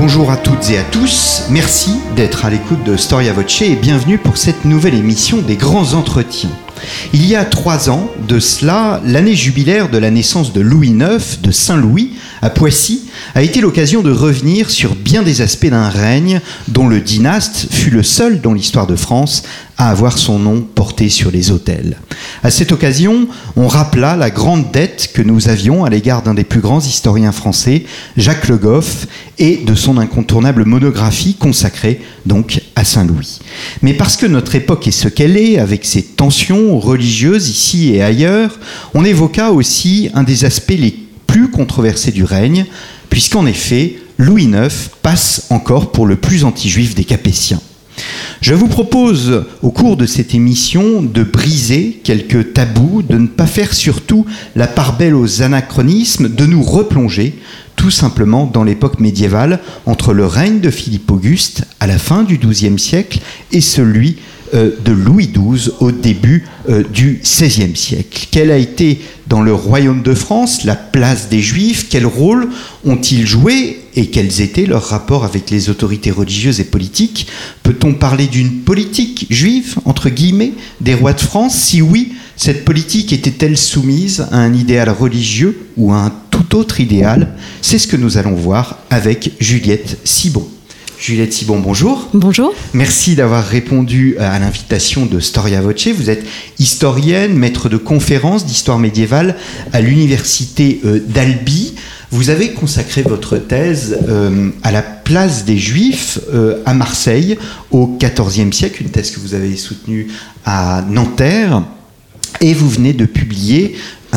Bonjour à toutes et à tous, merci d'être à l'écoute de Storia Voce et bienvenue pour cette nouvelle émission des grands entretiens. Il y a 3 ans de cela, l'année jubilaire de la naissance de Louis IX de Saint-Louis à Poissy a été l'occasion de revenir sur bien des aspects d'un règne dont le dynaste fut le seul dans l'histoire de France à avoir son nom porté sur les autels. À cette occasion, on rappela la grande dette que nous avions à l'égard d'un des plus grands historiens français, Jacques Le Goff, et de son incontournable monographie consacrée donc à Saint-Louis. Mais parce que notre époque est ce qu'elle est, avec ses tensions religieuses ici et ailleurs, on évoqua aussi un des aspects les plus controversés du règne, puisqu'en effet, Louis IX passe encore pour le plus anti-juif des Capétiens. Je vous propose, au cours de cette émission, de briser quelques tabous, de ne pas faire surtout la part belle aux anachronismes, de nous replonger tout simplement dans l'époque médiévale, entre le règne de Philippe Auguste à la fin du XIIe siècle et celui de Louis XII au début du XVIe siècle. Quelle a été dans le royaume de France la place des Juifs? Quel rôle ont-ils joué et quels étaient leurs rapports avec les autorités religieuses et politiques? Peut-on parler d'une politique juive, entre guillemets, des rois de France? Si oui, cette politique était-elle soumise à un idéal religieux ou à un tout autre idéal? C'est ce que nous allons voir avec Juliette Sibon. Juliette Sibon, bonjour. Bonjour. Merci d'avoir répondu à l'invitation de Storia Voce. Vous êtes historienne, maître de conférences d'histoire médiévale à l'université d'Albi. Vous avez consacré votre thèse à la place des Juifs à Marseille au XIVe siècle, une thèse que vous avez soutenue à Nanterre. Et vous venez de publier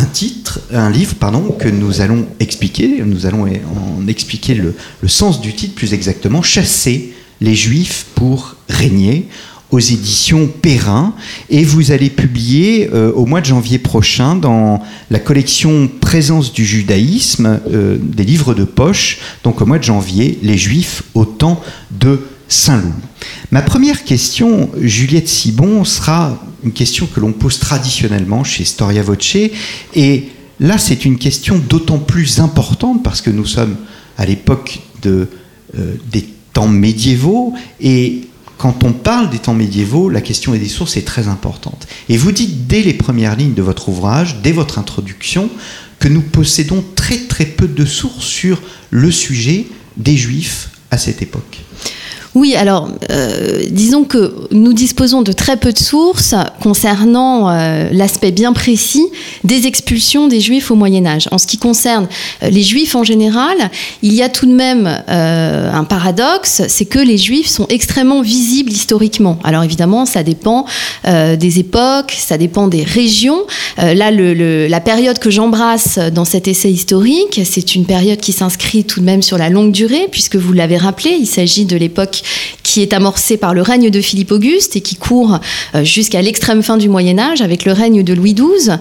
un livre que nous allons expliquer. Nous allons en expliquer le sens du titre plus exactement. Chasser les Juifs pour régner, aux éditions Perrin. Et vous allez publier au mois de janvier prochain dans la collection Présence du judaïsme, des livres de poche, donc au mois de janvier, les Juifs au temps de Saint-Louis. Ma première question, Juliette Sibon, sera une question que l'on pose traditionnellement chez Storia Voce. Et là, c'est une question d'autant plus importante parce que nous sommes à l'époque des temps médiévaux. Et quand on parle des temps médiévaux, la question des sources est très importante. Et vous dites dès les premières lignes de votre ouvrage, dès votre introduction, que nous possédons très très peu de sources sur le sujet des Juifs à cette époque. Oui, alors, disons que nous disposons de très peu de sources concernant l'aspect bien précis des expulsions des Juifs au Moyen-Âge. En ce qui concerne les Juifs en général, il y a tout de même un paradoxe, c'est que les Juifs sont extrêmement visibles historiquement. Alors évidemment, ça dépend des époques, ça dépend des régions. Là, la période que j'embrasse dans cet essai historique, c'est une période qui s'inscrit tout de même sur la longue durée, puisque vous l'avez rappelé, il s'agit de l'époque qui est amorcée par le règne de Philippe Auguste et qui court jusqu'à l'extrême fin du Moyen-Âge avec le règne de Louis XII.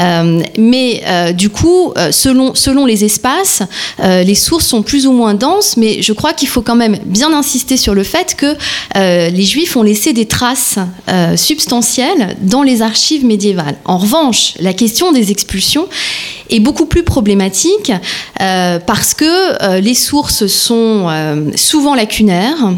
Mais du coup, selon les espaces, les sources sont plus ou moins denses, mais je crois qu'il faut quand même bien insister sur le fait que les Juifs ont laissé des traces substantielles dans les archives médiévales. En revanche, la question des expulsions est beaucoup plus problématique parce que les sources sont souvent lacunaires,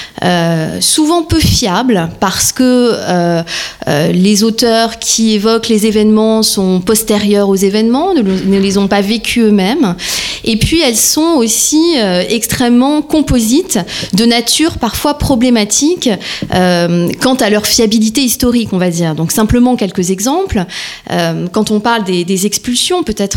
souvent peu fiables parce que les auteurs qui évoquent les événements sont postérieurs aux événements, ne les ont pas vécus eux-mêmes. Et puis elles sont aussi extrêmement composites, de nature parfois problématique quant à leur fiabilité historique, on va dire. Donc simplement quelques exemples. Quand on parle des expulsions, peut-être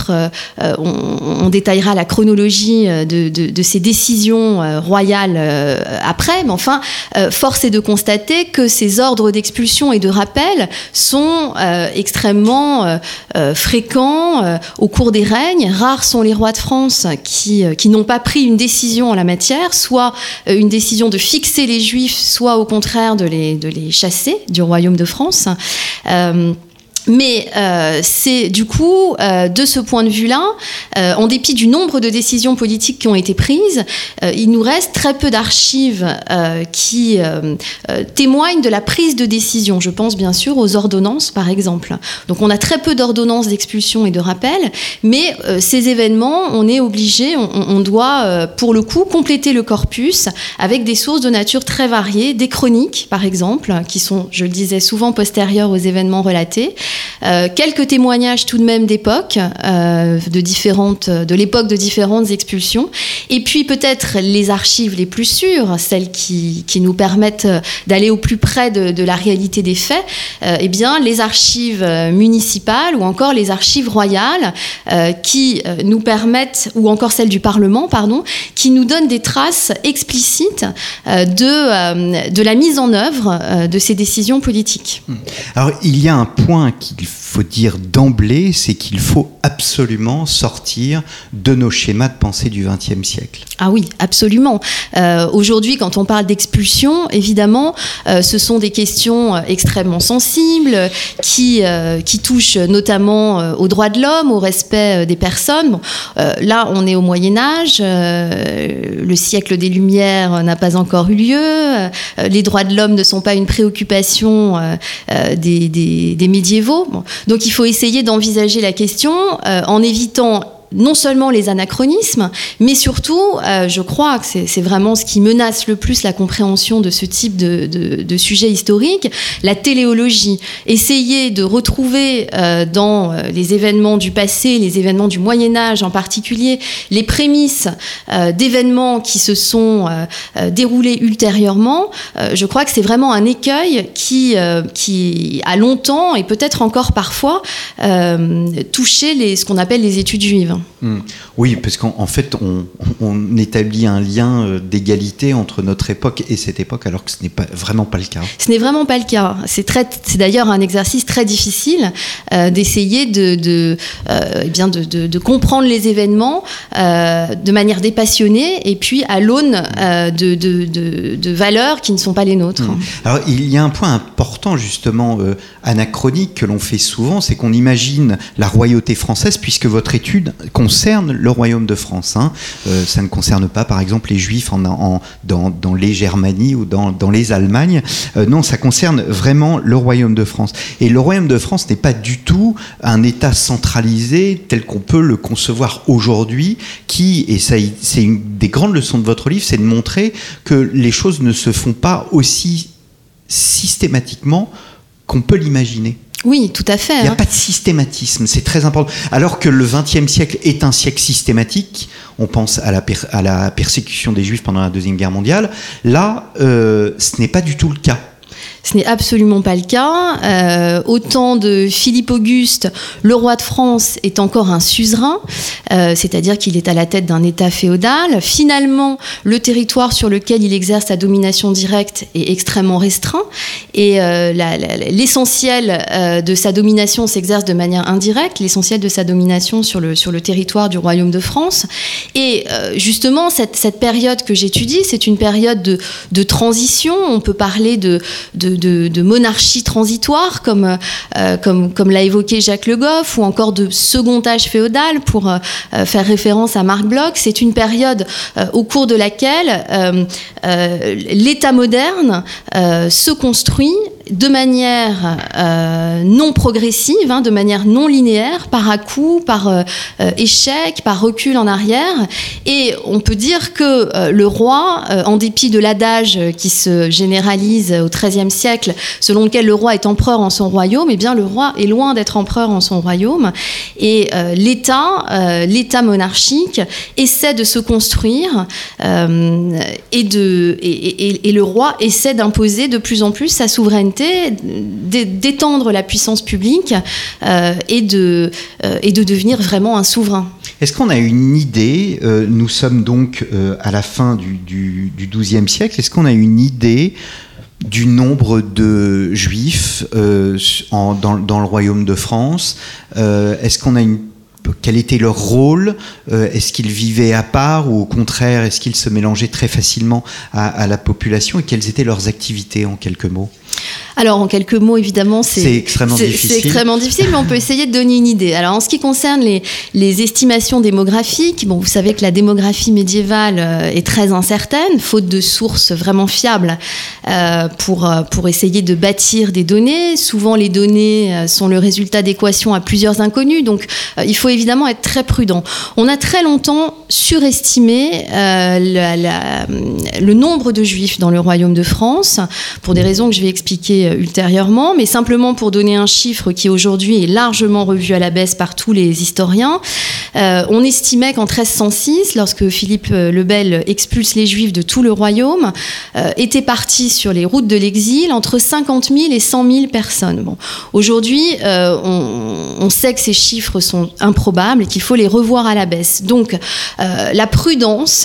on détaillera la chronologie de ces décisions royales après, mais enfin, force est de constater que ces ordres d'expulsion et de rappel sont extrêmement fréquents au cours des règnes. Rares sont les rois de France qui n'ont pas pris une décision en la matière, soit une décision de fixer les Juifs, soit au contraire de les chasser du royaume de France. Mais c'est du coup, de ce point de vue-là, en dépit du nombre de décisions politiques qui ont été prises, il nous reste très peu d'archives qui témoignent de la prise de décision. Je pense bien sûr aux ordonnances, par exemple. Donc on a très peu d'ordonnances d'expulsion et de rappel, mais ces événements, on est obligé, on doit, pour le coup, compléter le corpus avec des sources de nature très variées, des chroniques, par exemple, qui sont, je le disais, souvent postérieures aux événements relatés. Quelques témoignages tout de même d'époque, de l'époque de différentes expulsions, et puis peut-être les archives les plus sûres, celles qui nous permettent d'aller au plus près de la réalité des faits, eh bien les archives municipales ou encore les archives royales qui nous permettent, ou encore celles du Parlement, pardon, qui nous donnent des traces explicites de la mise en œuvre de ces décisions politiques. Alors il y a un point qu'il faut dire d'emblée, c'est qu'il faut absolument sortir de nos schémas de pensée du XXe siècle. Ah oui, absolument. Aujourd'hui, quand on parle d'expulsion, évidemment, ce sont des questions extrêmement sensibles qui touchent notamment aux droits de l'homme, au respect des personnes. Bon, là, on est au Moyen-Âge, le siècle des Lumières n'a pas encore eu lieu, les droits de l'homme ne sont pas une préoccupation des médiévaux. Bon. Donc il faut essayer d'envisager la question en évitant non seulement les anachronismes, mais surtout, je crois que c'est vraiment ce qui menace le plus la compréhension de ce type de sujet historique, la téléologie. Essayer de retrouver dans les événements du passé, les événements du Moyen-Âge en particulier, les prémices d'événements qui se sont déroulés ultérieurement, je crois que c'est vraiment un écueil qui a longtemps, et peut-être encore parfois, touché ce qu'on appelle les études juives. Oui, parce qu'en fait, on établit un lien d'égalité entre notre époque et cette époque, alors que ce n'est vraiment pas le cas. Ce n'est vraiment pas le cas. C'est d'ailleurs un exercice très difficile d'essayer de comprendre les événements de manière dépassionnée et puis à l'aune de valeurs qui ne sont pas les nôtres. Alors, il y a un point important, justement, anachronique que l'on fait souvent, c'est qu'on imagine la royauté française, puisque votre étude concerne le royaume de France. Ça ne concerne pas, par exemple, les Juifs dans les Germanies ou dans les Allemagnes. Non, ça concerne vraiment le royaume de France. Et le royaume de France n'est pas du tout un État centralisé tel qu'on peut le concevoir aujourd'hui, et ça, c'est une des grandes leçons de votre livre, c'est de montrer que les choses ne se font pas aussi systématiquement qu'on peut l'imaginer. Oui, tout à fait. Il n'y a pas de systématisme, c'est très important. Alors que le XXe siècle est un siècle systématique, on pense à la persécution des Juifs pendant la Deuxième Guerre mondiale, là, ce n'est pas du tout le cas. Ce n'est absolument pas le cas. Au temps de Philippe Auguste, le roi de France est encore un suzerain, c'est-à-dire qu'il est à la tête d'un État féodal. Finalement, le territoire sur lequel il exerce sa domination directe est extrêmement restreint et l'essentiel de sa domination s'exerce de manière indirecte, l'essentiel de sa domination sur le territoire du royaume de France. Et justement, cette période que j'étudie, c'est une période de transition. On peut parler de monarchie transitoire, comme l'a évoqué Jacques Le Goff, ou encore de second âge féodal, pour faire référence à Marc Bloch. C'est une période au cours de laquelle l'État moderne se construit de manière non progressive, de manière non linéaire, par à-coups, par échec, par recul en arrière. Et on peut dire que le roi, en dépit de l'adage qui se généralise au XIIIe siècle, selon lequel le roi est empereur en son royaume, eh bien le roi est loin d'être empereur en son royaume. Et l'État monarchique essaie de se construire et le roi essaie d'imposer de plus en plus sa souveraineté, d'étendre la puissance publique et de devenir vraiment un souverain. Est-ce qu'on a une idée, nous sommes donc à la fin du XIIe siècle, est-ce qu'on a une idée du nombre de Juifs dans le royaume de France? Est-ce qu'on a quel était leur rôle? Est-ce qu'ils vivaient à part ou au contraire, est-ce qu'ils se mélangeaient très facilement à la population? Et quelles étaient leurs activités en quelques mots? Alors, en quelques mots, évidemment, c'est extrêmement difficile. C'est extrêmement difficile, mais on peut essayer de donner une idée. Alors, en ce qui concerne les estimations démographiques, bon, vous savez que la démographie médiévale est très incertaine, faute de sources vraiment fiables pour essayer de bâtir des données. Souvent, les données sont le résultat d'équations à plusieurs inconnus, donc il faut évidemment être très prudent. On a très longtemps surestimé le nombre de Juifs dans le Royaume de France, pour des raisons que je vais expliquer ultérieurement, mais simplement pour donner un chiffre qui aujourd'hui est largement revu à la baisse par tous les historiens. On estimait qu'en 1306, lorsque Philippe le Bel expulse les Juifs de tout le royaume, étaient partis sur les routes de l'exil entre 50 000 et 100 000 personnes. Bon. Aujourd'hui, on sait que ces chiffres sont improbables et qu'il faut les revoir à la baisse. Donc, la prudence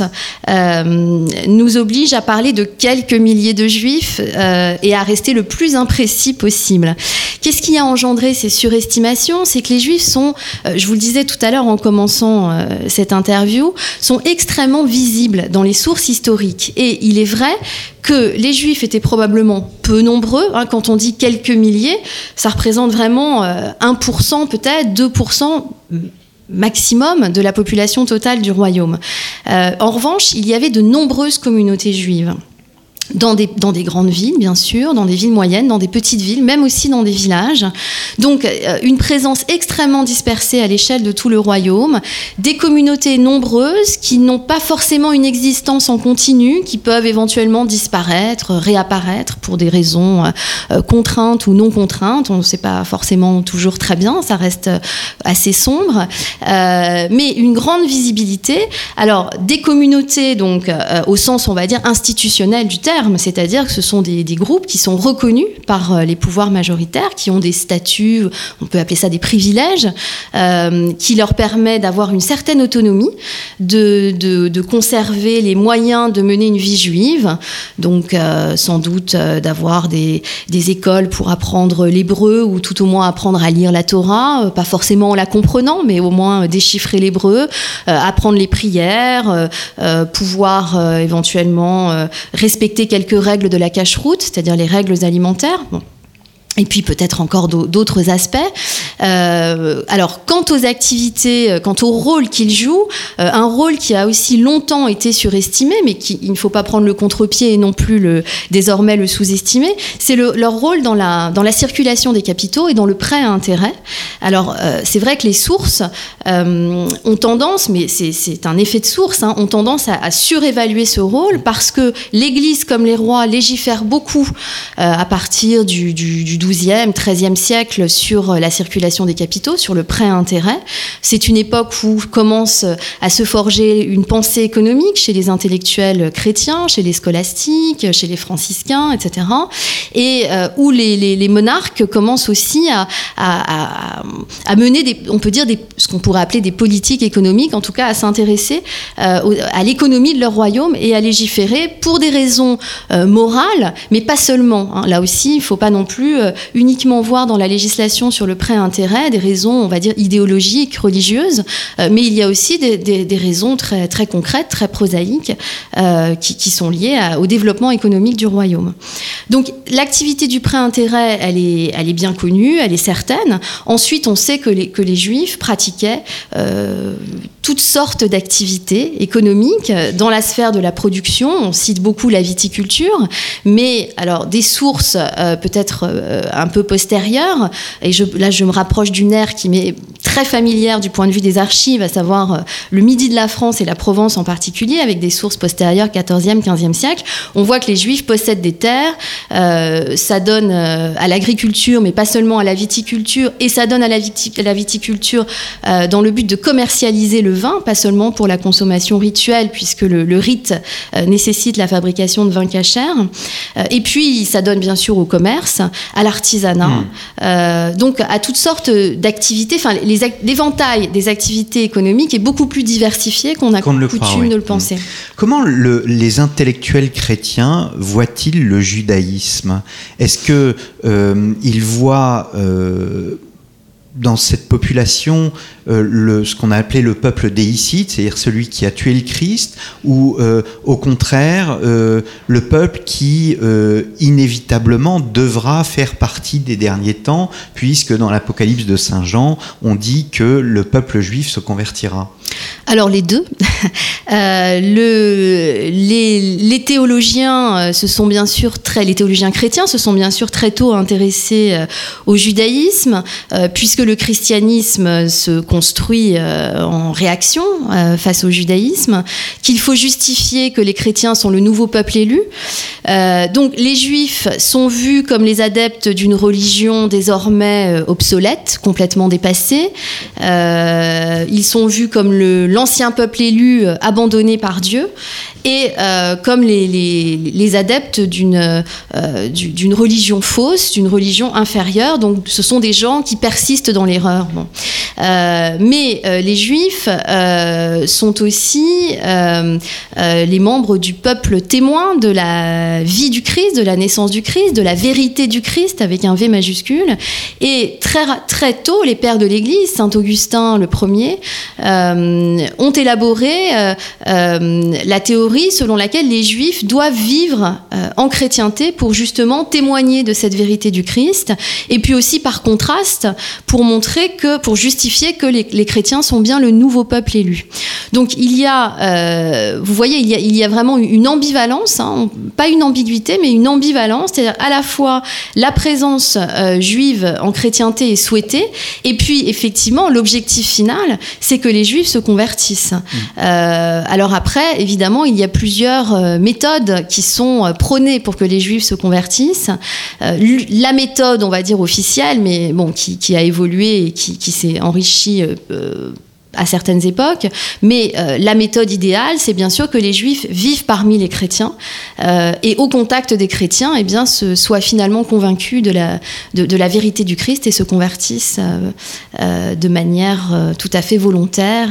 nous oblige à parler de quelques milliers de Juifs et à rester le plus imprécis possible. Qu'est-ce qui a engendré ces surestimations ? C'est que les Juifs sont, je vous le disais tout à l'heure en commençant cette interview, sont extrêmement visibles dans les sources historiques. Et il est vrai que les Juifs étaient probablement peu nombreux. Quand on dit quelques milliers, ça représente vraiment 1% peut-être, 2% maximum de la population totale du royaume. En revanche, il y avait de nombreuses communautés juives. Dans des grandes villes, bien sûr, dans des villes moyennes, dans des petites villes, même aussi dans des villages. Donc, une présence extrêmement dispersée à l'échelle de tout le royaume, des communautés nombreuses qui n'ont pas forcément une existence en continu, qui peuvent éventuellement disparaître, réapparaître pour des raisons contraintes ou non contraintes. On ne sait pas forcément toujours très bien, ça reste assez sombre. Mais une grande visibilité. Alors, des communautés, donc, au sens, on va dire, institutionnel du terme, c'est-à-dire que ce sont des groupes qui sont reconnus par les pouvoirs majoritaires, qui ont des statuts, on peut appeler ça des privilèges, qui leur permet d'avoir une certaine autonomie, de conserver les moyens de mener une vie juive, donc sans doute d'avoir des écoles pour apprendre l'hébreu ou tout au moins apprendre à lire la Torah, pas forcément en la comprenant, mais au moins déchiffrer l'hébreu, apprendre les prières, pouvoir éventuellement respecter quelques règles de la cacheroute, c'est-à-dire les règles alimentaires. Bon. Et puis peut-être encore d'autres aspects. Alors, quant aux activités, quant au rôle qu'ils jouent, un rôle qui a aussi longtemps été surestimé, mais il ne faut pas prendre le contre-pied et non plus désormais le sous-estimer, c'est leur rôle dans la circulation des capitaux et dans le prêt à intérêt. Alors, c'est vrai que les sources ont tendance, mais c'est un effet de source, ont tendance à surévaluer ce rôle parce que l'Église, comme les rois, légifèrent beaucoup à partir du XIIe, XIIIe siècle sur la circulation des capitaux, sur le prêt à intérêt. C'est une époque où commence à se forger une pensée économique chez les intellectuels chrétiens, chez les scolastiques, chez les franciscains, etc. Et où les monarques commencent aussi à mener on peut dire ce qu'on pourrait appeler des politiques économiques, en tout cas à s'intéresser à l'économie de leur royaume et à légiférer pour des raisons morales, mais pas seulement. Là aussi, il ne faut pas non plus uniquement voir dans la législation sur le prêt à intérêt des raisons, on va dire, idéologiques, religieuses, mais il y a aussi des raisons très, très concrètes, très prosaïques, qui sont liées au développement économique du royaume. Donc, l'activité du prêt à intérêt, elle est bien connue, elle est certaine. Ensuite, on sait que les Juifs pratiquaient toutes sortes d'activités économiques dans la sphère de la production. On cite beaucoup la viticulture, mais alors des sources peut-être un peu postérieures, et là je me rapproche d'une ère qui m'est très familière du point de vue des archives, à savoir le midi de la France et la Provence en particulier, avec des sources postérieures 14e, 15e siècle. On voit que les Juifs possèdent des terres, ça donne à l'agriculture, mais pas seulement à la viticulture, et ça donne à la viticulture dans le but de commercialiser le vin, pas seulement pour la consommation rituelle, puisque le rite nécessite la fabrication de vin cachère. Et puis, ça donne bien sûr au commerce, à l'artisanat, donc à toutes sortes d'activités. Enfin, l'éventail des activités économiques est beaucoup plus diversifié qu'on a coutume de le penser. Comment les intellectuels chrétiens voient-ils le judaïsme ? Est-ce qu'ils voient dans cette population ce qu'on a appelé le peuple déicide, c'est-à-dire celui qui a tué le Christ, ou au contraire le peuple qui inévitablement devra faire partie des derniers temps, puisque dans l'Apocalypse de Saint Jean, on dit que le peuple juif se convertira? Alors les deux. Les théologiens les théologiens chrétiens se sont bien sûr très tôt intéressés au judaïsme, puisque le christianisme se construit en réaction face au judaïsme, qu'il faut justifier que les chrétiens sont le nouveau peuple élu. Donc les juifs sont vus comme les adeptes d'une religion désormais obsolète, complètement dépassée. Ils sont vus comme l'ancien peuple élu abandonné par Dieu, et comme les adeptes d'une religion fausse, d'une religion inférieure. Donc ce sont des gens qui persistent dans l'erreur. Bon. Mais les Juifs sont aussi les membres du peuple témoin de la vie du Christ, de la naissance du Christ, de la vérité du Christ avec un V majuscule. Et très tôt, les pères de l'Église, Saint Augustin le premier, ont élaboré la théorie selon laquelle les Juifs doivent vivre en chrétienté pour justement témoigner de cette vérité du Christ, et puis aussi par contraste pour justifier que les chrétiens sont bien le nouveau peuple élu. Donc il y a, vous voyez, il y a vraiment une ambivalence, hein, pas une ambiguïté, mais une ambivalence, c'est-à-dire à la fois la présence juive en chrétienté est souhaitée, et puis effectivement l'objectif final, c'est que les Juifs se convertissent. Alors après, évidemment, il y a plusieurs méthodes qui sont prônées pour que les Juifs se convertissent. La méthode, on va dire officielle, mais bon, qui a évolué et qui s'est enrichie à certaines époques, mais la méthode idéale, c'est bien sûr que les Juifs vivent parmi les chrétiens et au contact des chrétiens, eh bien, soient finalement convaincus de la vérité du Christ et se convertissent de manière tout à fait volontaire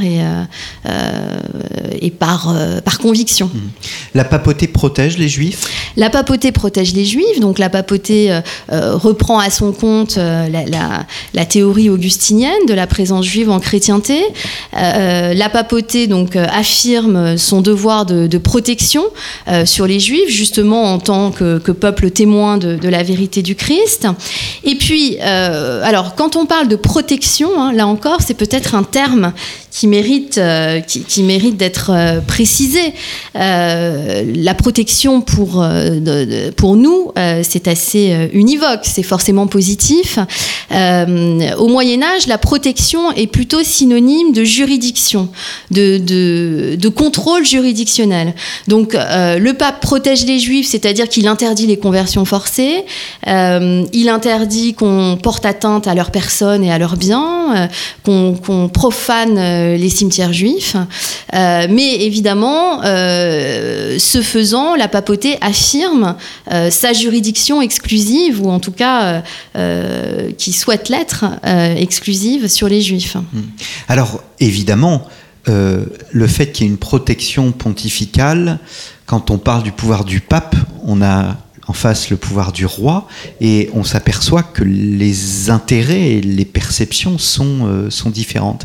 et par conviction. La papauté protège les Juifs ? La papauté protège les Juifs, donc la papauté reprend à son compte la théorie augustinienne de la présence juive en chrétienté. La papauté donc affirme son devoir de protection sur les Juifs, justement en tant que peuple témoin de la vérité du Christ. Et puis, alors quand on parle de protection, hein, là encore, c'est peut-être un terme qui mérite d'être précisé. La protection pour nous, c'est assez univoque, c'est forcément positif. Au Moyen-Âge, la protection est plutôt synonyme de juridiction, de contrôle juridictionnel. Donc, le pape protège les Juifs, c'est-à-dire qu'il interdit les conversions forcées, il interdit qu'on porte atteinte à leur personne et à leurs biens, qu'on profane les cimetières juifs, mais évidemment, ce faisant, la papauté affirme sa juridiction exclusive, ou en tout cas qui souhaite l'être exclusive sur les Juifs. Alors, évidemment, le fait qu'il y ait une protection pontificale, quand on parle du pouvoir du pape, on a en face le pouvoir du roi, et on s'aperçoit que les intérêts et les perceptions sont différentes.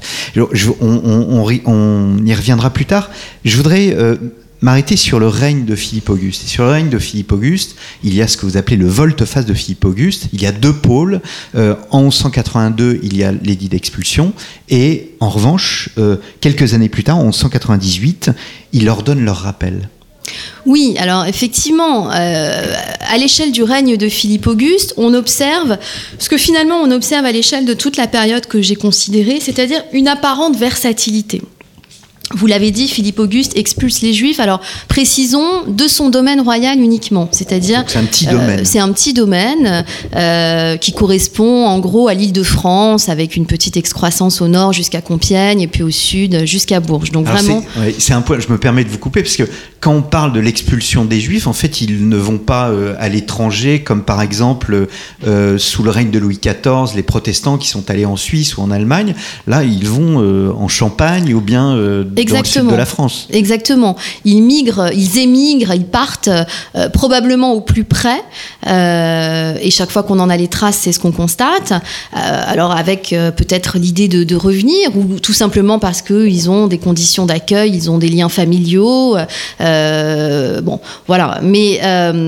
On y reviendra plus tard. Je voudrais m'arrêter sur le règne de Philippe Auguste. Et sur le règne de Philippe Auguste, il y a ce que vous appelez le volte-face de Philippe Auguste. Il y a deux pôles. En 1182, il y a l'édit d'expulsion, et en revanche, quelques années plus tard, en 1198, il ordonne leur rappel. Oui, alors effectivement, à l'échelle du règne de Philippe Auguste, on observe ce que finalement on observe à l'échelle de toute la période que j'ai considérée, c'est-à-dire une apparente versatilité. Vous l'avez dit, Philippe Auguste expulse les Juifs, alors précisons, de son domaine royal uniquement, c'est-à-dire donc c'est un petit domaine. C'est un petit domaine qui correspond en gros à l'Île-de-France, avec une petite excroissance au nord jusqu'à Compiègne et puis au sud jusqu'à Bourges. Donc alors vraiment, c'est un point. Je me permets de vous couper parce que quand on parle de l'expulsion des Juifs, en fait, ils ne vont pas à l'étranger, comme par exemple sous le règne de Louis XIV, les protestants qui sont allés en Suisse ou en Allemagne. Là, ils vont en Champagne ou bien dans le sud de la France. Exactement. Ils émigrent, ils partent probablement au plus près. Et chaque fois qu'on en a les traces, c'est ce qu'on constate. Alors avec peut-être l'idée de revenir, ou tout simplement parce qu'ils ont des conditions d'accueil, ils ont des liens familiaux. Bon, voilà. Mais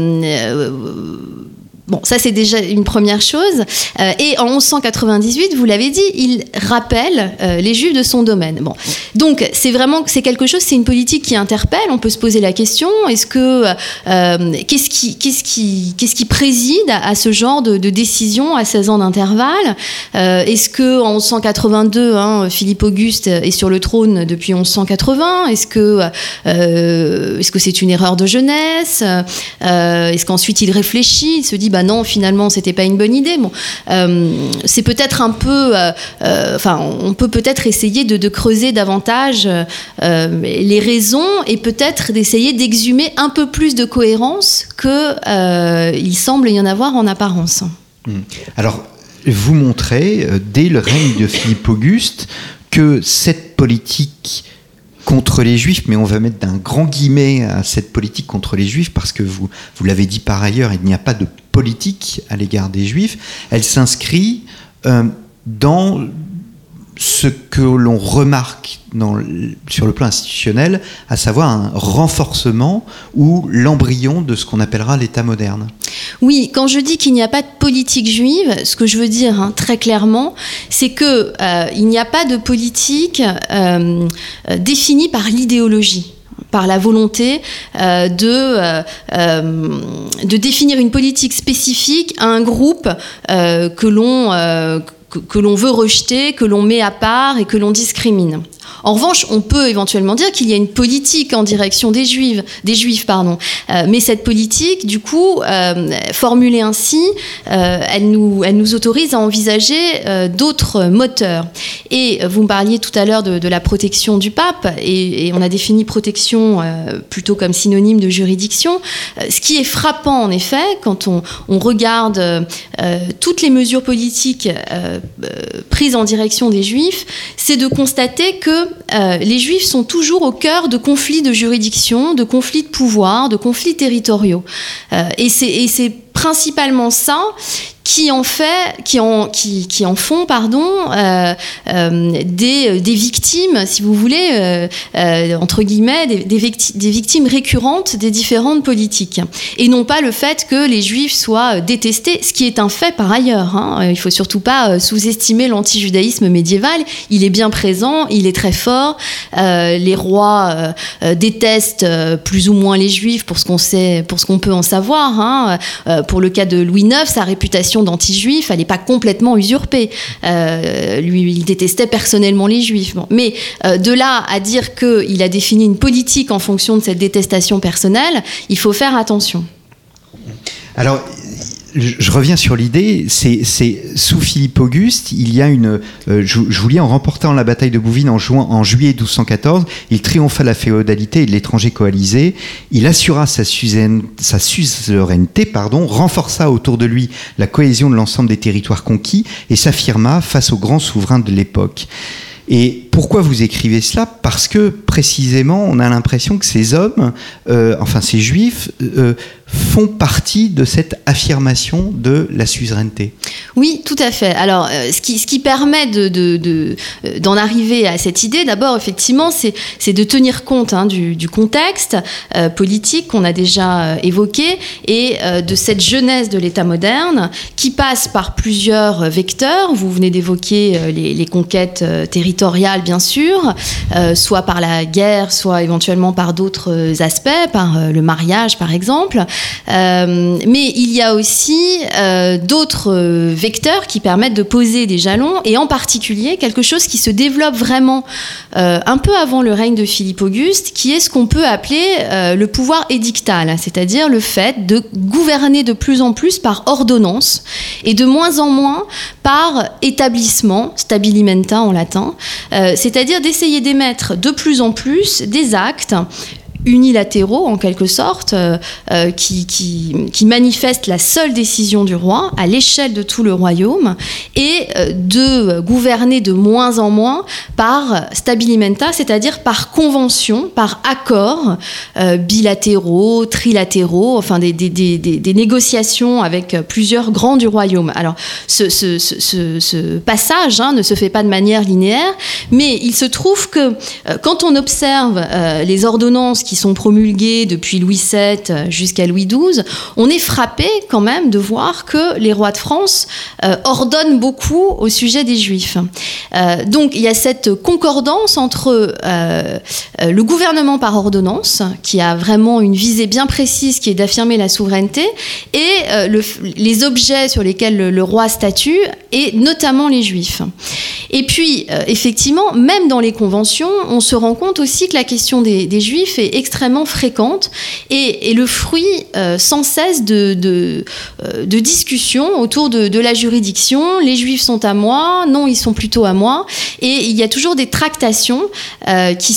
bon, ça c'est déjà une première chose. Et en 1198, vous l'avez dit, il rappelle les Juifs de son domaine. Bon, donc c'est quelque chose, c'est une politique qui interpelle. On peut se poser la question est-ce que qu'est-ce qui préside à ce genre de décision à 16 ans d'intervalle? Est-ce que en 1182, Philippe Auguste est sur le trône depuis 1180? Est-ce que c'est une erreur de jeunesse? Est-ce qu'ensuite il réfléchit, il se dit non, finalement, c'était pas une bonne idée. Bon, c'est peut-être un peu... on peut peut-être essayer de creuser davantage les raisons et peut-être d'essayer d'exhumer un peu plus de cohérence qu'il semble y en avoir en apparence. Alors, vous montrez, dès le règne de Philippe Auguste, que cette politique contre les Juifs, mais on va mettre d'un grand guillemet à cette politique contre les Juifs, parce que vous l'avez dit par ailleurs, il n'y a pas de politique à l'égard des Juifs. Elle s'inscrit dans ce que l'on remarque sur le plan institutionnel, à savoir un renforcement ou l'embryon de ce qu'on appellera l'État moderne. Oui, quand je dis qu'il n'y a pas de politique juive, ce que je veux dire très clairement, c'est qu'il n'y a pas de politique définie par l'idéologie, par la volonté de définir une politique spécifique à un groupe que l'on veut rejeter, que l'on met à part et que l'on discrimine. En revanche, on peut éventuellement dire qu'il y a une politique en direction des Juifs, mais cette politique, du coup, formulée ainsi, elle nous autorise à envisager d'autres moteurs. Et vous me parliez tout à l'heure de la protection du pape, et on a défini protection plutôt comme synonyme de juridiction. Ce qui est frappant, en effet, quand on regarde toutes les mesures politiques prises en direction des Juifs, c'est de constater que les Juifs sont toujours au cœur de conflits de juridiction, de conflits de pouvoir, de conflits territoriaux. Et c'est principalement ça qui en font des victimes, si vous voulez, entre guillemets, des victimes récurrentes des différentes politiques. Et non pas le fait que les Juifs soient détestés, ce qui est un fait par ailleurs. Il ne faut surtout pas sous-estimer l'antijudaïsme médiéval. Il est bien présent, il est très fort. Les rois détestent plus ou moins les Juifs pour ce qu'on peut en savoir. Pour le cas de Louis IX, sa réputation d'anti-juif, elle n'est pas complètement usurpée. Lui, il détestait personnellement les Juifs. Bon. Mais de là à dire qu'il a défini une politique en fonction de cette détestation personnelle, il faut faire attention. Alors, je reviens sur l'idée, c'est sous Philippe Auguste, il y a je vous lis, en remportant la bataille de Bouvines en juillet 1214, il triompha la féodalité et de l'étranger coalisé, il assura sa suzeraineté, renforça autour de lui la cohésion de l'ensemble des territoires conquis et s'affirma face aux grands souverains de l'époque. Et pourquoi vous écrivez cela ? Parce que précisément, on a l'impression que ces hommes, ces Juifs, font partie de cette affirmation de la suzeraineté. Oui, tout à fait. Alors, ce qui permet d'en arriver à cette idée, d'abord, effectivement, c'est de tenir compte du contexte politique qu'on a déjà évoqué et de cette jeunesse de l'État moderne qui passe par plusieurs vecteurs. Vous venez d'évoquer les conquêtes territoriales, bien sûr, soit par la guerre, soit éventuellement par d'autres aspects, par le mariage, par exemple. Mais il y a aussi d'autres vecteurs qui permettent de poser des jalons, et en particulier quelque chose qui se développe vraiment un peu avant le règne de Philippe Auguste, qui est ce qu'on peut appeler le pouvoir édictal, c'est-à-dire le fait de gouverner de plus en plus par ordonnance et de moins en moins par établissement, stabilimenta en latin, c'est-à-dire d'essayer d'émettre de plus en plus des actes unilatéraux en quelque sorte, qui manifestent la seule décision du roi à l'échelle de tout le royaume, et de gouverner de moins en moins par stabilimenta, c'est-à-dire par convention, par accords bilatéraux, trilatéraux, enfin des négociations avec plusieurs grands du royaume. Alors ce passage ne se fait pas de manière linéaire, mais il se trouve que quand on observe les ordonnances qui sont promulguées depuis Louis VII jusqu'à Louis XII, on est frappé quand même de voir que les rois de France ordonnent beaucoup au sujet des Juifs. Donc il y a cette concordance entre le gouvernement par ordonnance, qui a vraiment une visée bien précise, qui est d'affirmer la souveraineté, et les objets sur lesquels le roi statue, et notamment les Juifs. Et puis, effectivement, même dans les conventions, on se rend compte aussi que la question des Juifs est extrêmement fréquente et le fruit sans cesse de discussions autour de la juridiction. Les Juifs sont à moi, non, ils sont plutôt à moi. Et il y a toujours des tractations qui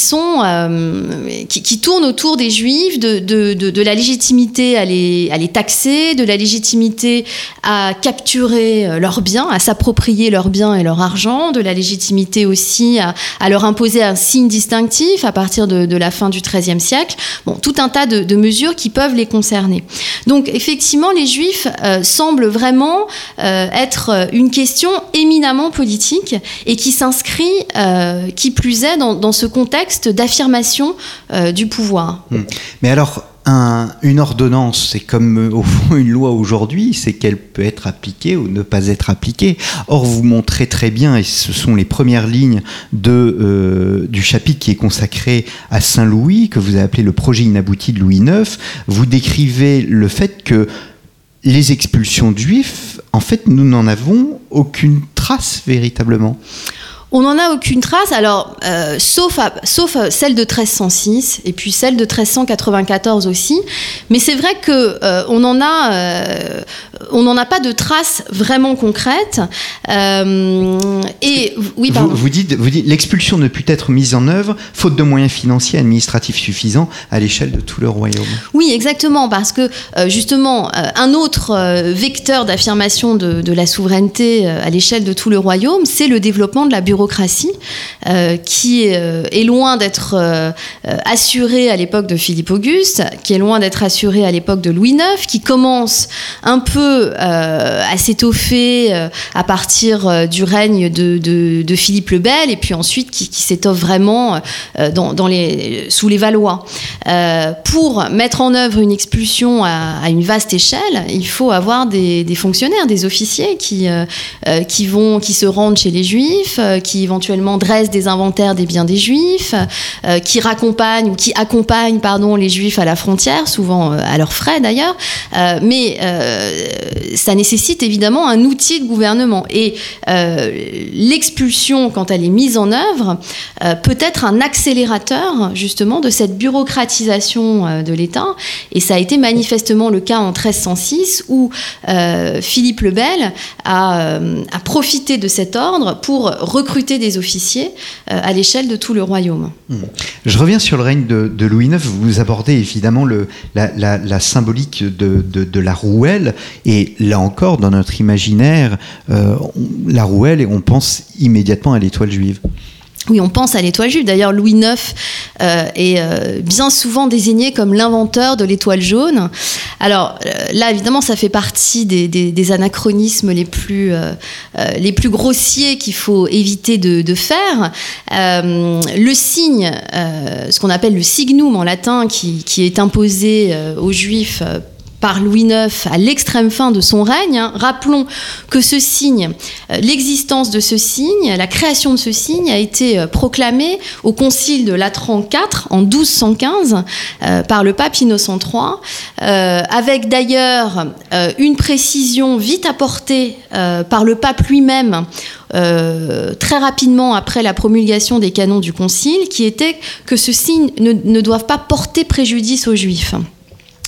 tournent autour des Juifs, de la légitimité à les taxer, de la légitimité à capturer leurs biens, à s'approprier leurs biens et leur argent, de la légitimité aussi à leur imposer un signe distinctif à partir de la fin du XIIIe siècle. Bon, tout un tas de mesures qui peuvent les concerner. Donc, effectivement, les Juifs semblent vraiment être une question éminemment politique et qui s'inscrit, qui plus est, dans ce contexte d'affirmation du pouvoir. Mais alors, une ordonnance, c'est comme au fond une loi aujourd'hui, c'est qu'elle peut être appliquée ou ne pas être appliquée. Or, vous montrez très bien, et ce sont les premières lignes du chapitre qui est consacré à Saint-Louis, que vous avez appelé le projet inabouti de Louis IX, vous décrivez le fait que les expulsions de Juifs, en fait, nous n'en avons aucune trace véritablement. On n'en a aucune trace, alors sauf celle de 1306 et puis celle de 1394 aussi. Mais c'est vrai que on n'en a pas de traces vraiment concrètes. Et oui, pardon. Vous dites l'expulsion ne put être mise en œuvre faute de moyens financiers et administratifs suffisants à l'échelle de tout le royaume. Oui, exactement, parce que justement un autre vecteur d'affirmation de la souveraineté à l'échelle de tout le royaume, c'est le développement de la bureaucratie, qui est loin d'être assurée à l'époque de Philippe Auguste, qui est loin d'être assurée à l'époque de Louis IX, qui commence un peu à s'étoffer à partir du règne de Philippe le Bel, et puis ensuite qui s'étoffe vraiment sous les Valois. Pour mettre en œuvre une expulsion à une vaste échelle, il faut avoir des fonctionnaires, des officiers qui se rendent chez les Juifs, qui éventuellement dressent des inventaires des biens des Juifs, qui accompagnent les Juifs à la frontière, souvent à leurs frais d'ailleurs, mais ça nécessite évidemment un outil de gouvernement. Et l'expulsion, quand elle est mise en œuvre, peut être un accélérateur justement de cette bureaucratisation de l'État, et ça a été manifestement le cas en 1306 où Philippe le Bel a profité de cet ordre pour recruter des officiers à l'échelle de tout le royaume. Je reviens sur le règne de Louis IX. Vous abordez évidemment la symbolique de la rouelle, et là encore, dans notre imaginaire, la rouelle, et on pense immédiatement à l'étoile juive. Oui, on pense à l'étoile juive. D'ailleurs, Louis IX est bien souvent désigné comme l'inventeur de l'étoile jaune. Alors là, évidemment, ça fait partie des anachronismes les plus grossiers qu'il faut éviter de faire. Le signe, ce qu'on appelle le signum en latin, qui est imposé aux Juifs par Louis IX à l'extrême fin de son règne. Rappelons que ce signe, l'existence de ce signe, la création de ce signe a été proclamée au concile de Latran IV en 1215 par le pape Innocent III, avec d'ailleurs une précision vite apportée par le pape lui-même très rapidement après la promulgation des canons du concile, qui était que ce signe ne doit pas porter préjudice aux Juifs.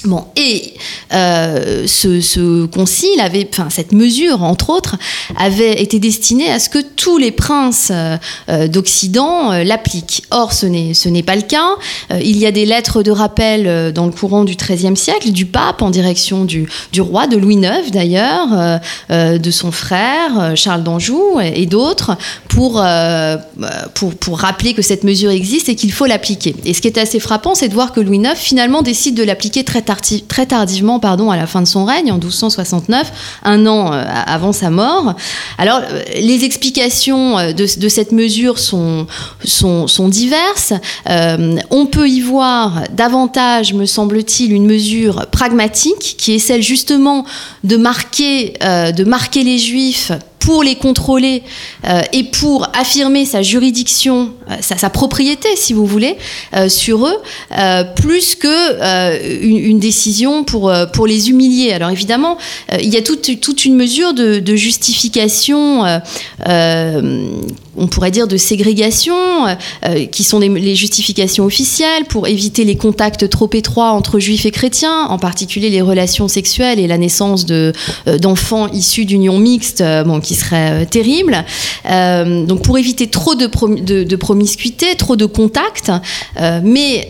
Bon, et ce concile cette mesure, entre autres, avait été destinée à ce que tous les princes d'Occident l'appliquent. Or, ce n'est pas le cas. Il y a des lettres de rappel dans le courant du XIIIe siècle du pape en direction du roi, de Louis IX d'ailleurs, de son frère Charles d'Anjou et d'autres, pour rappeler que cette mesure existe et qu'il faut l'appliquer. Et ce qui est assez frappant, c'est de voir que Louis IX finalement décide de l'appliquer très tardivement, à la fin de son règne, en 1269, un an avant sa mort. Alors, les explications de cette mesure sont diverses. On peut y voir davantage, me semble-t-il, une mesure pragmatique, qui est celle justement de marquer les Juifs pour les contrôler et pour affirmer sa juridiction, sa propriété, si vous voulez, sur eux, plus que une décision pour les humilier. Alors évidemment, il y a toute une mesure de justification, on pourrait dire de ségrégation, qui sont les justifications officielles pour éviter les contacts trop étroits entre juifs et chrétiens, en particulier les relations sexuelles et la naissance d'enfants issus d'unions mixtes, qui serait terrible. Donc pour éviter trop de promiscuité, trop de contacts, mais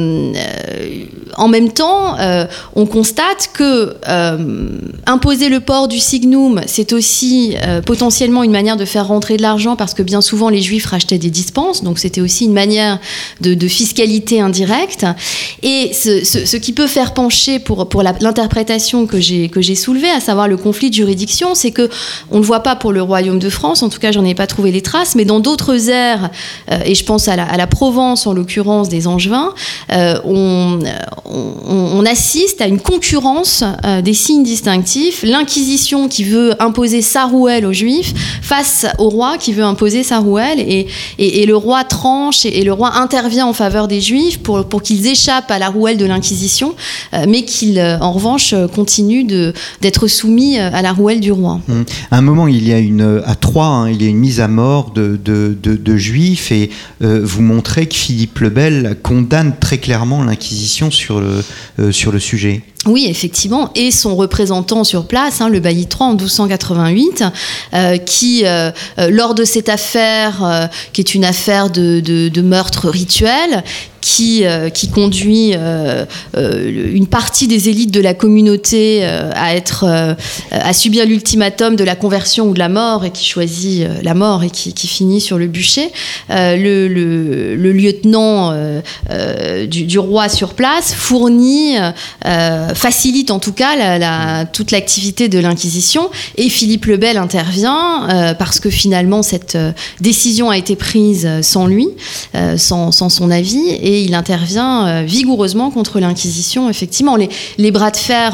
en même temps, on constate que imposer le port du signum, c'est aussi potentiellement une manière de faire rentrer de l'argent, parce que bien souvent les Juifs rachetaient des dispenses, donc c'était aussi une manière de fiscalité indirecte. Et ce qui peut faire pencher pour l'interprétation que j'ai soulevée, à savoir le conflit de juridiction, c'est que on ne le voit pas pour le royaume de France, en tout cas j'en ai pas trouvé les traces, mais dans d'autres aires, et je pense à la Provence en l'occurrence des Angevins, on assiste à une concurrence des signes distinctifs, l'Inquisition qui veut imposer sa rouelle aux Juifs face au roi qui veut imposer sa rouelle, et le roi tranche et le roi intervient en faveur des Juifs pour qu'ils échappent à la rouelle de l'Inquisition, mais qu'ils en revanche continuent d'être soumis à la rouelle du roi. À un moment, il y a à Troyes, il y a une mise à mort de Juifs, et vous montrez que Philippe le Bel condamne très clairement l'Inquisition sur le sujet. Oui, effectivement, et son représentant sur place, le bailli de Troyes en 1288, qui, lors de cette affaire, qui est une affaire de meurtre rituel, qui conduit une partie des élites de la communauté à subir l'ultimatum de la conversion ou de la mort, et qui choisit la mort et qui finit sur le bûcher. Le lieutenant du roi sur place facilite en tout cas toute l'activité de l'Inquisition, et Philippe le Bel intervient parce que finalement cette décision a été prise sans lui, sans son avis, et il intervient vigoureusement contre l'Inquisition. Effectivement, les bras de fer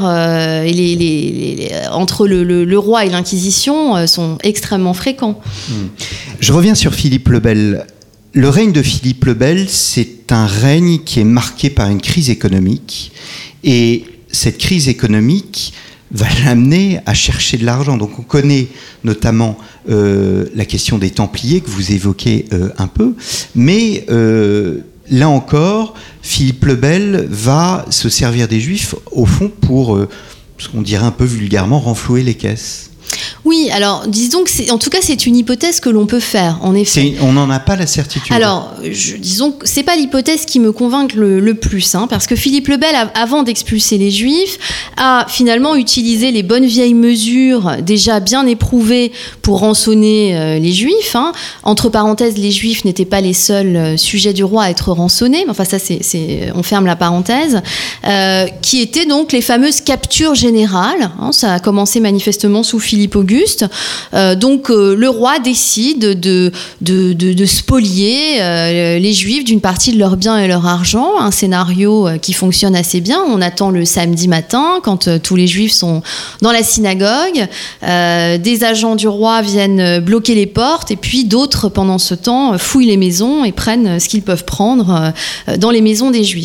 entre le roi et l'Inquisition sont extrêmement fréquents. Je reviens sur Philippe le Bel. Le règne de Philippe le Bel, c'est un règne qui est marqué par une crise économique, et cette crise économique va l'amener à chercher de l'argent. Donc on connaît notamment la question des Templiers que vous évoquez un peu, mais là encore, Philippe le Bel va se servir des Juifs au fond pour, ce qu'on dirait un peu vulgairement, renflouer les caisses. Oui, alors disons que en tout cas c'est une hypothèse que l'on peut faire, en effet. On n'en a pas la certitude. Alors, disons que c'est pas l'hypothèse qui me convainc le plus, parce que Philippe le Bel, avant d'expulser les Juifs, a finalement utilisé les bonnes vieilles mesures déjà bien éprouvées pour rançonner les Juifs. Entre parenthèses, les Juifs n'étaient pas les seuls sujets du roi à être rançonnés, enfin ça on ferme la parenthèse, qui étaient donc les fameuses captures générales. Ça a commencé manifestement sous Philippe Auguste. Donc le roi décide de spolier les Juifs d'une partie de leurs biens et leur argent, un scénario qui fonctionne assez bien. On attend le samedi matin quand tous les Juifs sont dans la synagogue, des agents du roi viennent bloquer les portes, et puis d'autres pendant ce temps fouillent les maisons et prennent ce qu'ils peuvent prendre dans les maisons des Juifs.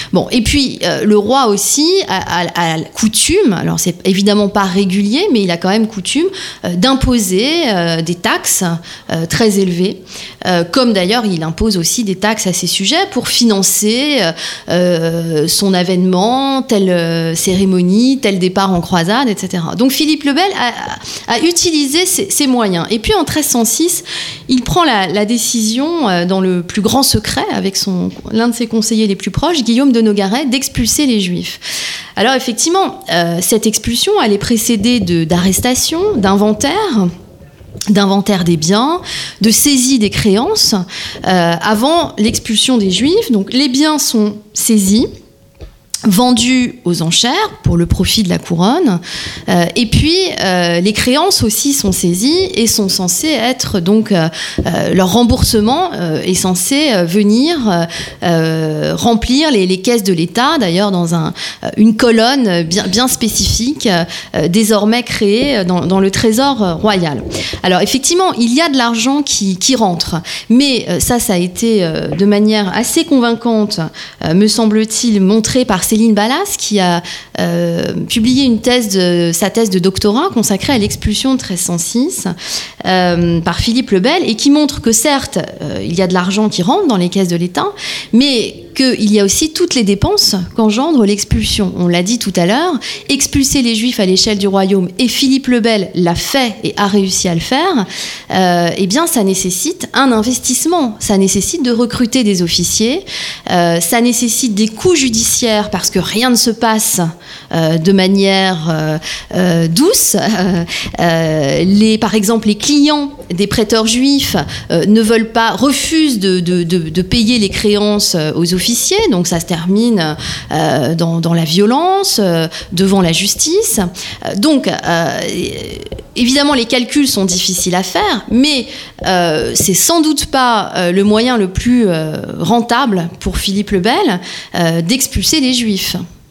Bon, et puis le roi aussi a coutume, alors c'est évidemment pas régulier, mais il a quand même coutume d'imposer des taxes très élevées, comme d'ailleurs il impose aussi des taxes à ses sujets pour financer son avènement, telle cérémonie, tel départ en croisade, etc. Donc Philippe le Bel a utilisé ces moyens. Et puis en 1306, il prend la décision, dans le plus grand secret, avec l'un de ses conseillers les plus proches, Guillaume de Nogaret, d'expulser les Juifs. Alors effectivement, cette expulsion, elle est précédée d'arrestations, d'inventaires des biens, de saisie des créances, avant l'expulsion des Juifs. Donc les biens sont saisis, vendus aux enchères pour le profit de la couronne, et puis les créances aussi sont saisies et sont censées être donc leur remboursement est censé venir remplir les caisses de l'État, d'ailleurs dans une colonne bien spécifique désormais créée dans le trésor royal. Alors effectivement, il y a de l'argent qui rentre, mais ça a été de manière assez convaincante, me semble-t-il, montré par Céline Ballas, qui a publié sa thèse de doctorat consacrée à l'expulsion de 1306 par Philippe le Bel, et qui montre que certes, il y a de l'argent qui rentre dans les caisses de l'État, mais qu'il y a aussi toutes les dépenses qu'engendre l'expulsion. On l'a dit tout à l'heure, expulser les Juifs à l'échelle du royaume, et Philippe le Bel l'a fait et a réussi à le faire, eh bien ça nécessite un investissement, ça nécessite de recruter des officiers, ça nécessite des coûts judiciaires, parce que rien ne se passe de manière douce. Par exemple, les clients des prêteurs juifs refusent de payer les créances aux officiers, donc ça se termine dans la violence, devant la justice. Donc, évidemment, les calculs sont difficiles à faire, mais c'est sans doute pas le moyen le plus rentable pour Philippe le Bel d'expulser les Juifs.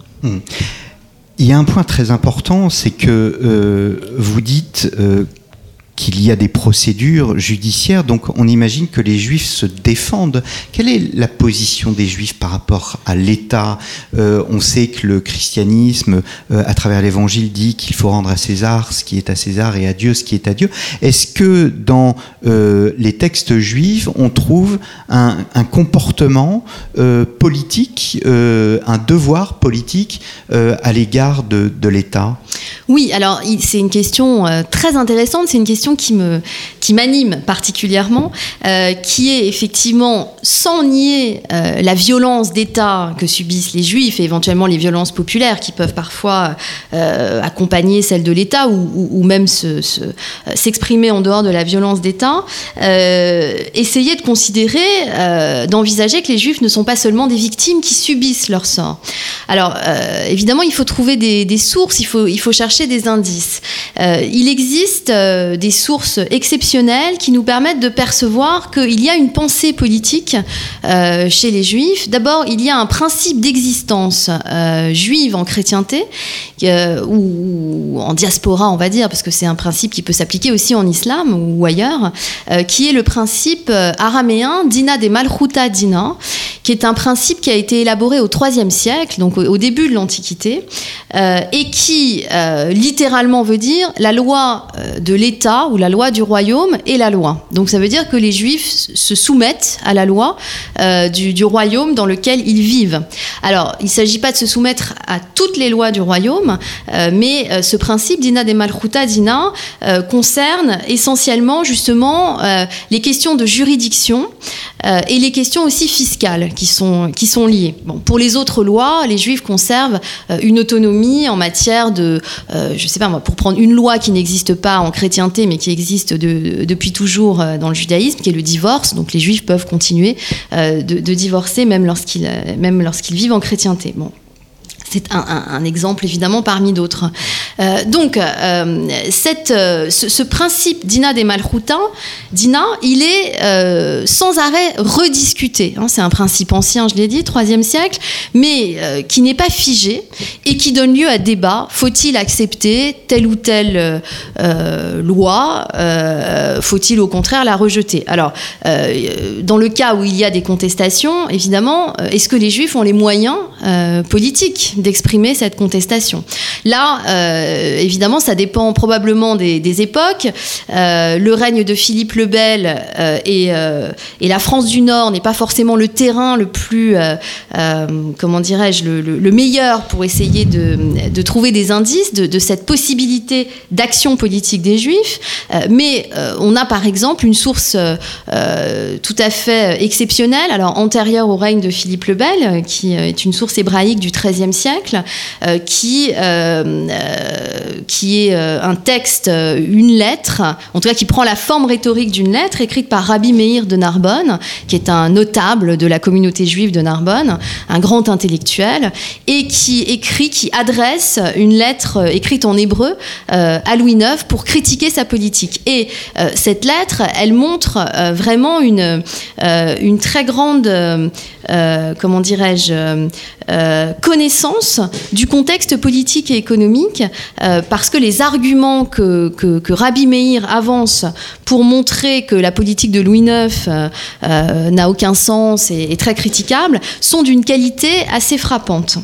Il y a un point très important, c'est que vous dites qu'il y a des procédures judiciaires, donc on imagine que les Juifs se défendent. Quelle est la position des Juifs par rapport à l'État ? On sait que le christianisme, à travers l'Évangile, dit qu'il faut rendre à César ce qui est à César et à Dieu ce qui est à Dieu. Est-ce que dans les textes juifs, on trouve un comportement politique, un devoir politique à l'égard de l'État ? Oui, alors c'est une question très intéressante, c'est une question qui m'anime particulièrement, qui est effectivement, sans nier la violence d'État que subissent les Juifs et éventuellement les violences populaires qui peuvent parfois accompagner celles de l'État ou même s'exprimer en dehors de la violence d'État, essayer de considérer, d'envisager que les Juifs ne sont pas seulement des victimes qui subissent leur sort. Alors, évidemment, il faut trouver des sources, il faut chercher des indices. Il existe des sources exceptionnelles qui nous permettent de percevoir qu'il y a une pensée politique chez les Juifs. D'abord, il y a un principe d'existence juive en chrétienté, ou en diaspora, on va dire, parce que c'est un principe qui peut s'appliquer aussi en islam ou ailleurs, qui est le principe araméen Dina de Malchuta Dina, qui est un principe qui a été élaboré au IIIe siècle, donc au début de l'Antiquité, et qui littéralement veut dire la loi de l'État ou la loi du royaume est la loi. Donc ça veut dire que les Juifs se soumettent à la loi du royaume dans lequel ils vivent. Alors, il ne s'agit pas de se soumettre à toutes les lois du royaume, mais ce principe Dina de Malchuta Dina concerne essentiellement justement les questions de juridiction et les questions aussi fiscales qui sont liées. Bon, pour les autres lois, les Juifs conservent une autonomie en matière de, je sais pas moi, pour prendre une loi qui n'existe pas en chrétienté mais qui existe depuis toujours dans le judaïsme, qui est le divorce. Donc les Juifs peuvent continuer de divorcer même lorsqu'ils vivent en chrétienté. Bon. C'est un exemple évidemment parmi d'autres. Ce principe d'Ina de Malhuta, il est sans arrêt rediscuté. C'est un principe ancien, je l'ai dit, 3e siècle, mais qui n'est pas figé et qui donne lieu à débat. Faut-il accepter telle ou telle loi ? Faut-il au contraire la rejeter ? Alors, dans le cas où il y a des contestations, évidemment, est-ce que les Juifs ont les moyens politiques d'exprimer cette contestation? Là, évidemment, ça dépend probablement des époques. Le règne de Philippe le Bel et la France du Nord n'est pas forcément le terrain le plus, comment dirais-je, le meilleur pour essayer de trouver des indices de cette possibilité d'action politique des Juifs. Mais on a par exemple une source tout à fait exceptionnelle, alors antérieure au règne de Philippe le Bel, qui est une source hébraïque du XIIIe siècle, qui est un texte, une lettre, en tout cas qui prend la forme rhétorique d'une lettre écrite par Rabbi Meir de Narbonne, qui est un notable de la communauté juive de Narbonne, un grand intellectuel, et qui adresse une lettre écrite en hébreu à Louis IX pour critiquer sa politique. Et cette lettre, elle montre vraiment une très grande, comment dirais-je, connaissance du contexte politique et économique, parce que les arguments que Rabbi Meir avance pour montrer que la politique de Louis IX n'a aucun sens et est très critiquable sont d'une qualité assez frappante.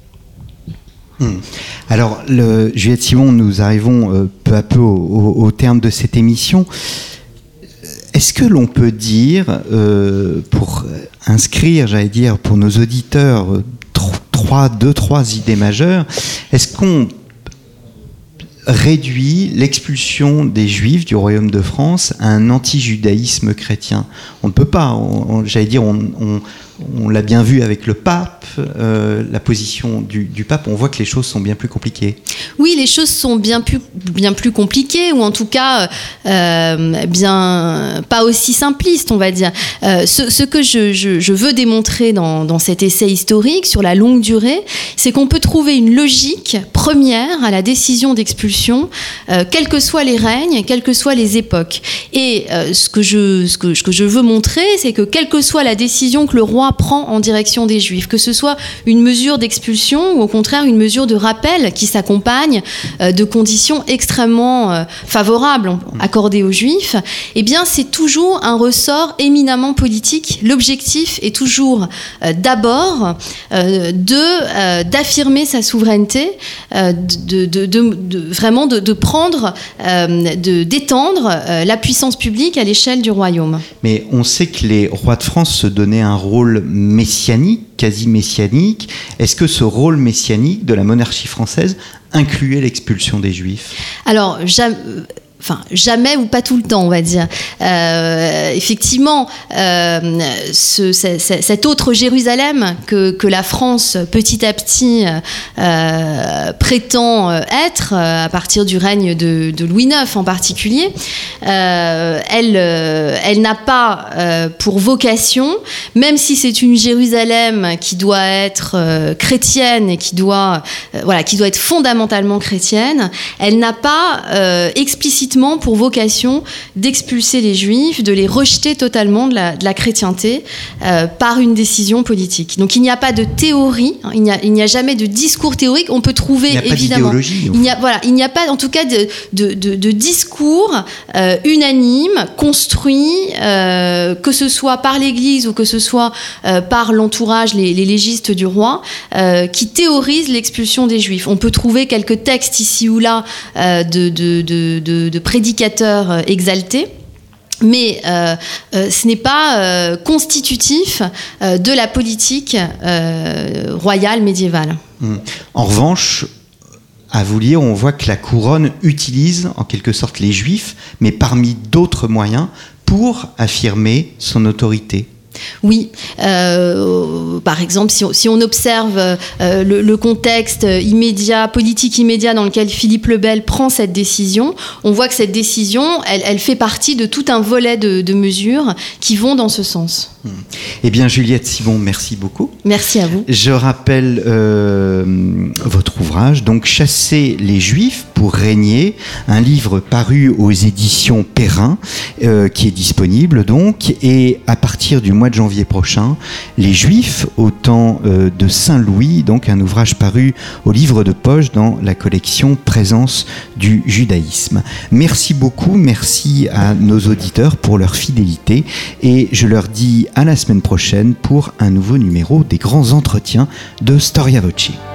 Alors, Juliette Simon, nous arrivons peu à peu au terme de cette émission. Est-ce que l'on peut dire, pour inscrire, j'allais dire, pour nos auditeurs, deux, trois idées majeures, est-ce qu'on réduit l'expulsion des Juifs du Royaume de France à un anti-judaïsme chrétien? On ne peut pas, j'allais dire, on l'a bien vu avec le pape, la position du pape, on voit que les choses sont bien plus compliquées. Oui, les choses sont bien plus compliquées, ou en tout cas bien pas aussi simplistes, on va dire. Ce que je veux démontrer dans cet essai historique sur la longue durée, c'est qu'on peut trouver une logique première à la décision d'expulsion, quels que soient les règnes, quelles que soient les époques. Et ce que je veux montrer, c'est que quelle que soit la décision que le roi prend en direction des Juifs, que ce soit une mesure d'expulsion ou au contraire une mesure de rappel qui s'accompagne de conditions extrêmement favorables accordées aux Juifs, eh bien c'est toujours un ressort éminemment politique. L'objectif est toujours d'abord d'affirmer sa souveraineté, vraiment de prendre, d'étendre la puissance publique à l'échelle du royaume. Mais on sait que les rois de France se donnaient un rôle messianique, quasi messianique. Est-ce que ce rôle messianique de la monarchie française incluait l'expulsion des Juifs ? Alors, jamais ou pas tout le temps, on va dire. Effectivement, cette autre Jérusalem que la France, petit à petit, prétend être, à partir du règne de Louis IX en particulier, elle n'a pas pour vocation, même si c'est une Jérusalem qui doit être chrétienne et qui doit être fondamentalement chrétienne, elle n'a pas explicitement pour vocation d'expulser les Juifs, de les rejeter totalement de la chrétienté par une décision politique. Donc il n'y a pas de théorie, il n'y a jamais de discours théorique. On peut trouver évidemment. Il n'y a pas en tout cas de discours unanime, construit, que ce soit par l'Église ou que ce soit par l'entourage, les légistes du roi, qui théorisent l'expulsion des Juifs. On peut trouver quelques textes ici ou là de prédicateurs exaltés, mais ce n'est pas constitutif de la politique royale médiévale. En revanche, à vous lire, on voit que la couronne utilise en quelque sorte les Juifs, mais parmi d'autres moyens, pour affirmer son autorité. Oui, par exemple, si on observe le contexte immédiat, politique immédiat dans lequel Philippe le Bel prend cette décision, on voit que cette décision, elle fait partie de tout un volet de mesures qui vont dans ce sens. Eh bien, Juliette Simon, merci beaucoup. Merci à vous. Je rappelle votre ouvrage, donc Chasser les Juifs pour régner, un livre paru aux éditions Perrin, qui est disponible donc, et à partir du mois de janvier prochain, Les Juifs au temps de Saint-Louis, donc un ouvrage paru au livre de poche dans la collection Présence du judaïsme. Merci beaucoup, merci à nos auditeurs pour leur fidélité, et je leur dis à la semaine prochaine pour un nouveau numéro des grands entretiens de Storia Voce.